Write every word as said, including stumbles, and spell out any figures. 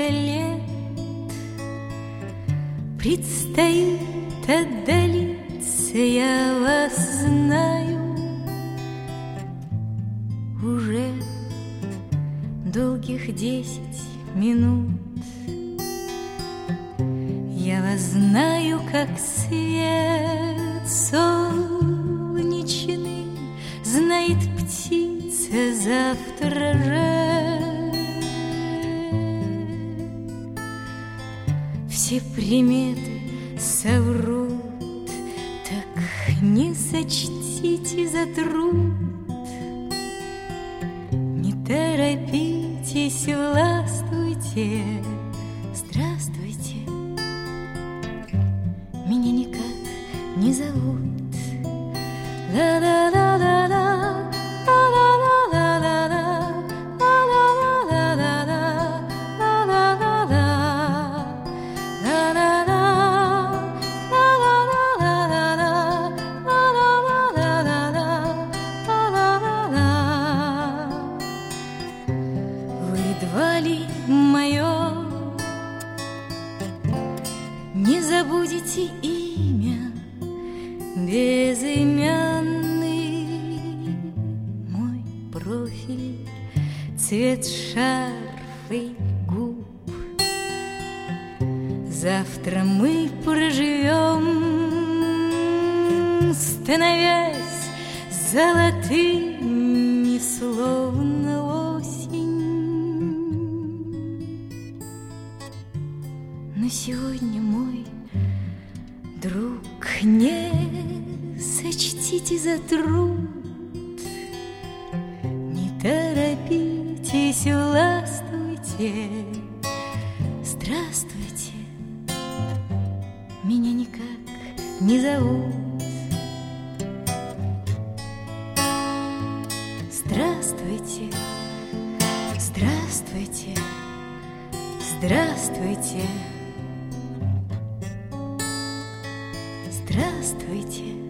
сколько лет предстоит отдалиться, я вас знаю уже долгих десять минут. Я вас знаю, как свет солнечный знает птица завтра же. Все приметы соврут, так не сочтите за труд. Не торопитесь, властвуйте, здравствуйте. Меня никак не зовут. Ла-ла-ла-ла-ла. Не забудете имя безымянный, мой профиль, цвет шарфа и губ. Завтра мы проживем, становясь золотыми, словно осень. Но сегодня, мой друг, не сочтите за труд. Не торопитесь, властвуйте, здравствуйте. Меня никак не зовут. Здравствуйте, здравствуйте, здравствуйте. Здравствуйте.